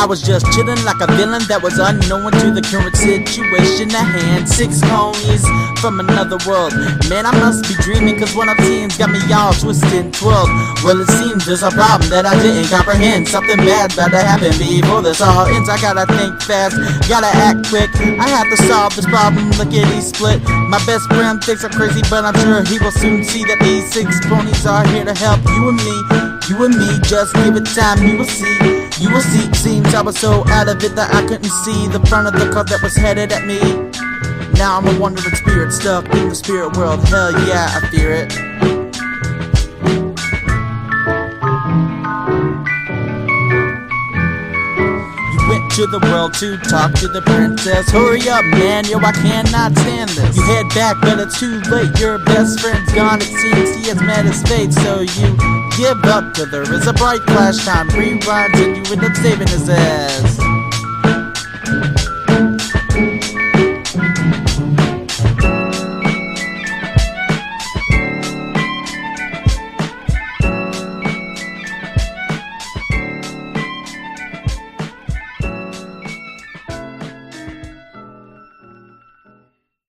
I was just chillin' like a villain that was unknown to the current situation at hand. 6 homies from another world. Man, I must be dreaming, cause what I'm seeing's got me all twisted and twirled. Well, it seems there's a problem that I didn't comprehend. Something bad about to happen before this all ends. I gotta think fast, gotta act quick. I have to solve this problem, lickety split. My best friend thinks I'm crazy, but I'm sure he will soon see that these 6 ponies are here to help you and me. You and me, just give it time, you will see. You will see. Seems I was so out of it that I couldn't see the front of the car that was headed at me. Now I'm a wandering spirit stuck in the spirit world. Hell yeah, I fear it. To the world to talk to the princess. Hurry up, man, yo, I cannot stand this. You head back, but it's too late. Your best friend's gone, it seems he has met his fate. So you give up till there is a bright flash. Time rewinds and you end up saving his ass.